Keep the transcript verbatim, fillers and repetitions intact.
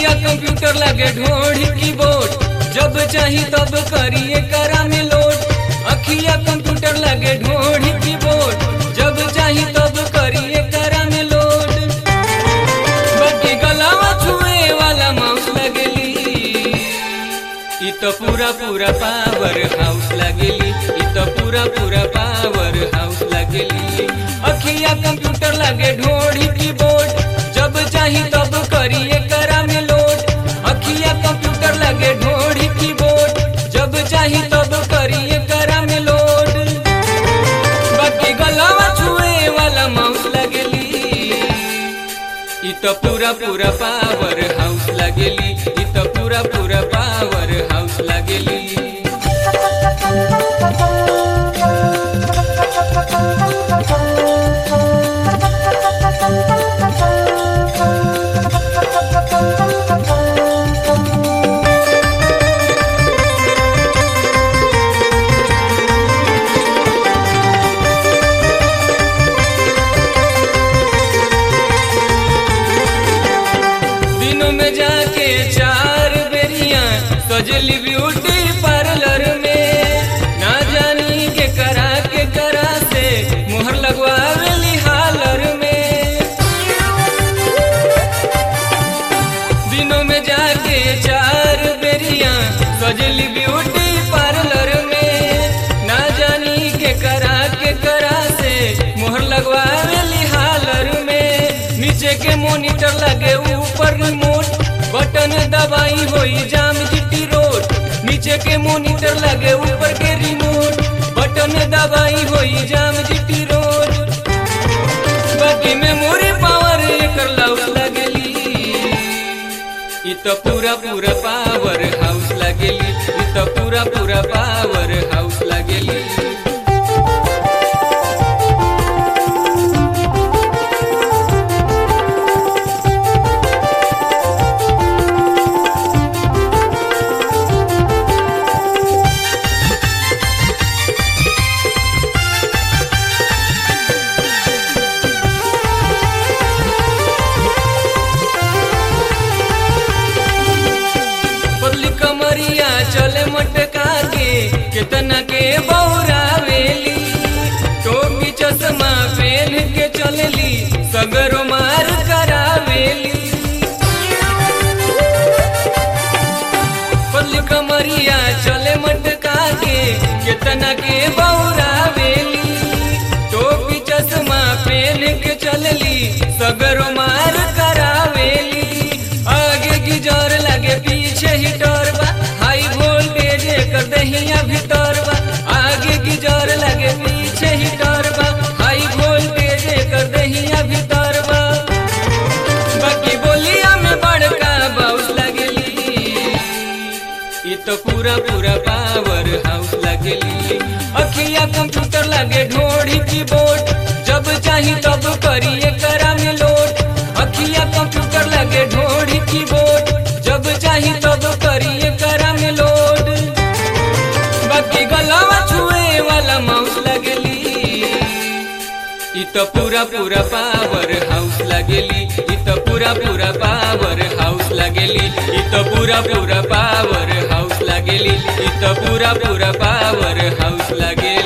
अखिया कंप्यूटर लगे ढोढ़ी कीबोर्ड, जब चाही तब करिए करा में लोड। अखिया कंप्यूटर लगे ढोढ़ी कीबोर्ड, जब चाही तब करिए करा में लोड। बाकी गलावा छुए वाला माउस लगेली, इ तो पूरा पूरा पावर हाउस लगेली, इ तो पूरा पूरा पावर हाउस लगेली। अखिया कंप्यूटर लगे ढोढ़ी कीबोर्ड, जब चाही तब करिए करा में लोड। अखिया कंप्यूटर लगे ढोढ़ी कीबोर्ड, जब चाही तब करिए करा में लोड। बाकी गलावा छुए वाला माउस लगेली, इ तो पूरा पूरा पावर हाउस लगेली, इ तो पूरा पूरा पावर हाउस लगेली। जाके चार बेरिया सजली ब्यूटी पार्लर में, ना जानी के करा के करा से मुहर लगवावेली हालर में। दिनों में जाके चार बेरिया सजली ब्यूटी पार्लर में, ना जानी के करा के करा से मुहर लगवावेली हालर में। नीचे के मॉनिटर लगे ऊपर रिमोट, बटन दबाई होई जाम चिट्टी रोड। नीचे के मॉनिटर लगे ऊपर के रिमोट, बटन दबाई होई जाम चिट्टी रोड। बाकी मेमोरी पावर एकर लाउस लगेली, इ तो पूरा पूरा पावर हाउस लगेली, इ तो पूरा पूरा पावर हाउस लगेली। चले मटका के कितना के बौरावेली, टोपी चश्मा पहन के चलली सगरो मार करावेली। पतली कमरिया चले मटका के कितना के बौरावेली, टोपी चश्मा पहन के चलली सगरो मार करावेली। आगे की जोर लगे पीछे ही डर बा, हाई वोल्टेज कर दहिया भीतर बा। आगे की जोर लगे पीछे ही डर बा, हाई वोल्टेज कर दहिया भीतर बा। बाकी बोलिया में बड़का बाउस लगेली, इ तो पूरा पूरा पावर हाउस लगेली। अखिया कंप्यूटर लगे ढोढ़ी कीबोर्ड, जब चाही तब करिए करा में लोड। अखिया कंप्यूटर लगे ढोढ़ी कीबोर्ड, जब चाही तब करिए करा में लोड। बाकी गलावा छुए वाला माउस लगेली, इ तो पूरा पूरा पावर हाउस लगेली, इ तो पूरा पूरा पावर हाउस लगेली, इ तो पूरा पूरा पावर हाउस लगेली, इ तो पूरा पूरा पावर हाउस लगेली।